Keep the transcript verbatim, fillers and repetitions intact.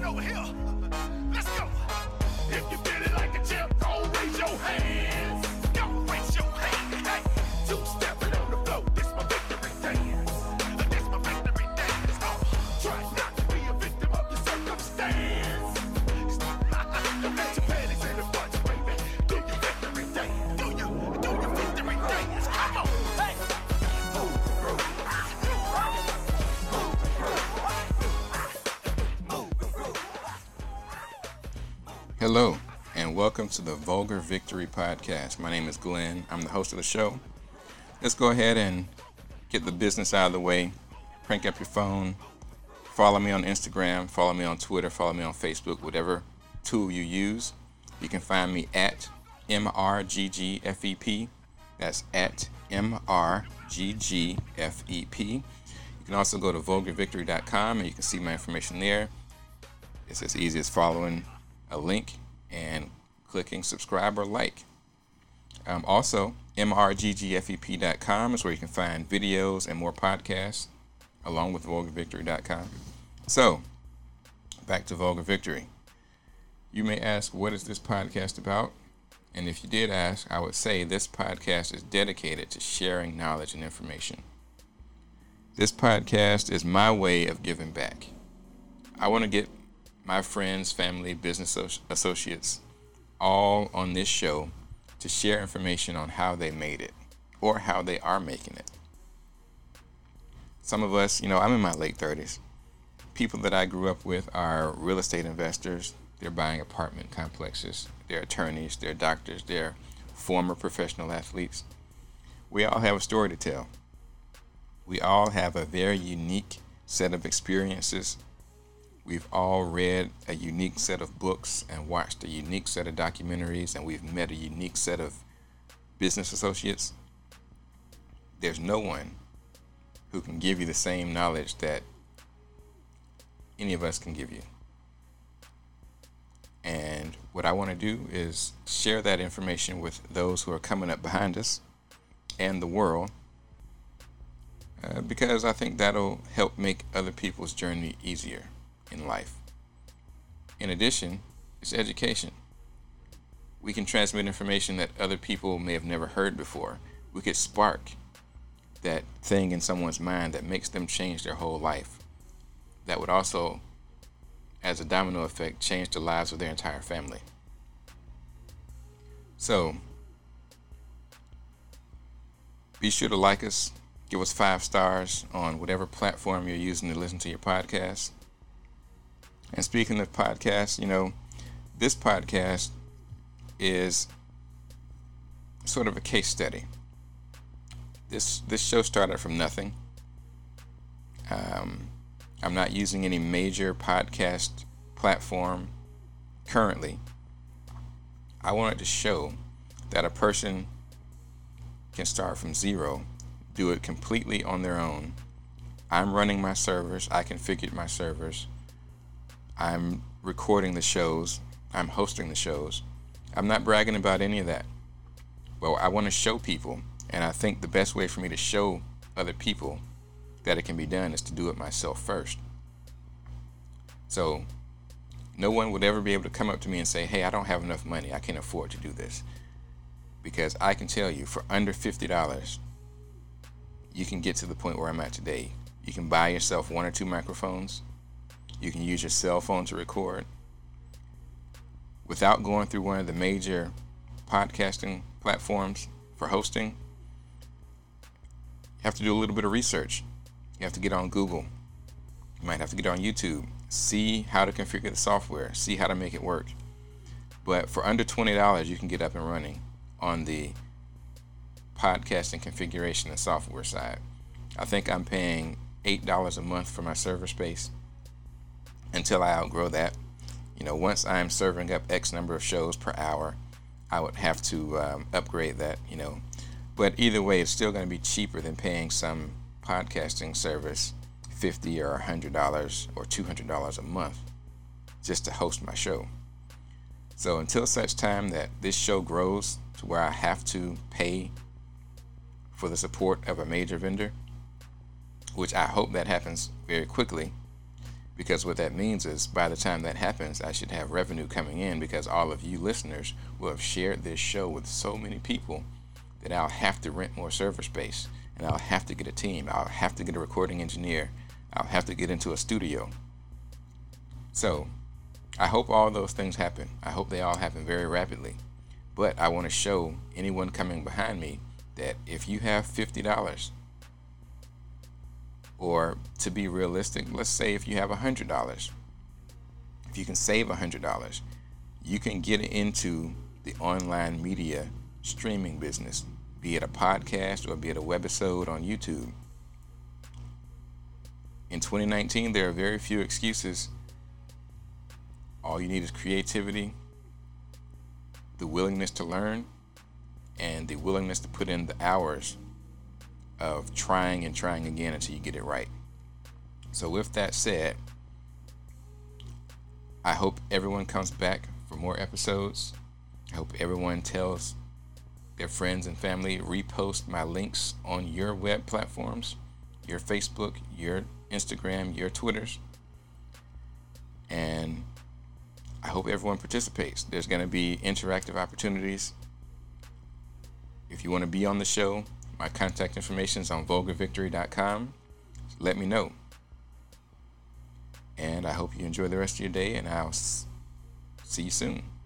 over here. Let's go. If you feel it like a champ, go raise your hands. Go raise your hands. Hey, two stepping on the floor. This my victory dance. This my victory dance. Oh, try not to be a victim of your circumstance. Don't let your panties in the bunch, baby. Do your victory dance. Do your, do your victory dance. Come on. Hey. Move, groove. Hello, and welcome to the Vulgar Victory Podcast. My name is Glenn. I'm the host of the show. Let's go ahead and get the business out of the way. Crank up your phone. Follow me on Instagram. Follow me on Twitter. Follow me on Facebook. Whatever tool you use. You can find me at M R G G F E P. That's at M R G G F E P. You can also go to vulgar victory dot com and you can see my information there. It's as easy as following a link and clicking subscribe or like. Um, also, M R G G F E P dot com is where you can find videos and more podcasts, along with vulgar victory dot com. So, back to Vulgar Victory. You may ask, what is this podcast about? And if you did ask, I would say this podcast is dedicated to sharing knowledge and information. This podcast is my way of giving back. I want to get my friends, family, business associates, all on this show to share information on how they made it or how they are making it. Some of us, you know, I'm in my late thirties. People that I grew up with are real estate investors. They're buying apartment complexes. They're attorneys. They're doctors. They're former professional athletes. We all have a story to tell. We all have a very unique set of experiences. We've all read a unique set of books and watched a unique set of documentaries, and we've met a unique set of business associates. There's no one who can give you the same knowledge that any of us can give you. And what I want to do is share that information with those who are coming up behind us and the world, uh, because I think that'll help make other people's journey easier in life. In addition, it's education. We can transmit information that other people may have never heard before. We could spark that thing in someone's mind that makes them change their whole life. That would also, as a domino effect, change the lives of their entire family. So, be sure to like us, give us five stars on whatever platform you're using to listen to your podcast. And speaking of podcasts, you know, this podcast is sort of a case study. This this show started from nothing. Um, I'm not using any major podcast platform currently. I wanted to show that a person can start from zero, do it completely on their own. I'm running my servers. I configured my servers. I'm recording the shows. I'm hosting the shows. I'm not bragging about any of that. Well, I want to show people, and I think the best way for me to show other people that it can be done is to do it myself first. So no one would ever be able to come up to me and say, hey, I don't have enough money. I can't afford to do this. Because I can tell you, for under fifty dollars, you can get to the point where I'm at today. You can buy yourself one or two microphones. You can use your cell phone to record without going through one of the major podcasting platforms for hosting. You have to do a little bit of research. You have to get on Google. You might have to get on YouTube, see how to configure the software, see how to make it work. But for under twenty dollars, you can get up and running on the podcasting configuration and software side. I think I'm paying eight dollars a month for my server space until I outgrow that. You know, once I'm serving up X number of shows per hour, I would have to um, upgrade that, you know. But either way, it's still going to be cheaper than paying some podcasting service fifty dollars or one hundred dollars or two hundred dollars a month just to host my show. So until such time that this show grows to where I have to pay for the support of a major vendor, which I hope that happens very quickly, Because what that means is by the time that happens, I should have revenue coming in because all of you listeners will have shared this show with so many people that I'll have to rent more server space, and I'll have to get a team. I'll have to get a recording engineer. I'll have to get into a studio. So I hope all those things happen. I hope they all happen very rapidly. But I want to show anyone coming behind me that if you have fifty dollars, or to be realistic, let's say if you have one hundred dollars, if you can save one hundred dollars, you can get into the online media streaming business, be it a podcast or be it a webisode on YouTube. In twenty nineteen, there are very few excuses. All you need is creativity, the willingness to learn, and the willingness to put in the hours of trying and trying again until you get it right. So with that said, I hope everyone comes back for more episodes. I hope everyone tells their friends and family, repost my links on your web platforms, your Facebook, your Instagram, your Twitters. And I hope everyone participates. There's going to be interactive opportunities. If you want to be on the show, my contact information is on vulgar victory dot com. Let me know. And I hope you enjoy the rest of your day, and I'll see you soon.